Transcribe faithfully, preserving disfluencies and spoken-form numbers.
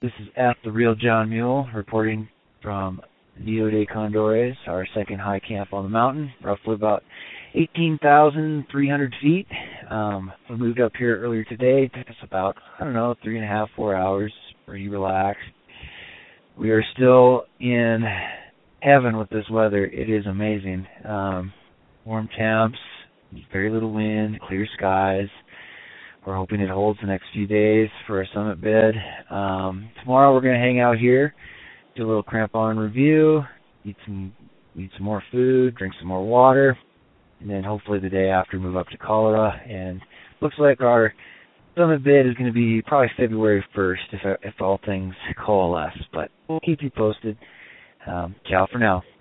This is F, the real John Mule, reporting from Rio de Condores, our second high camp on the mountain, roughly about eighteen thousand three hundred feet. Um, we moved up here earlier today. It took us about, I don't know, three and a half, four hours, pretty relaxed. We are still in heaven with this weather. It is amazing. Um, warm temps, very little wind, clear skies. We're hoping it holds the next few days for our summit bed. Um, tomorrow we're going to hang out here, do a little crampon review, eat some eat some more food, drink some more water, and then hopefully the day after move up to Colorado. And looks like our summit bid is going to be probably February first if if all things coalesce. But we'll keep you posted. Um, ciao for now.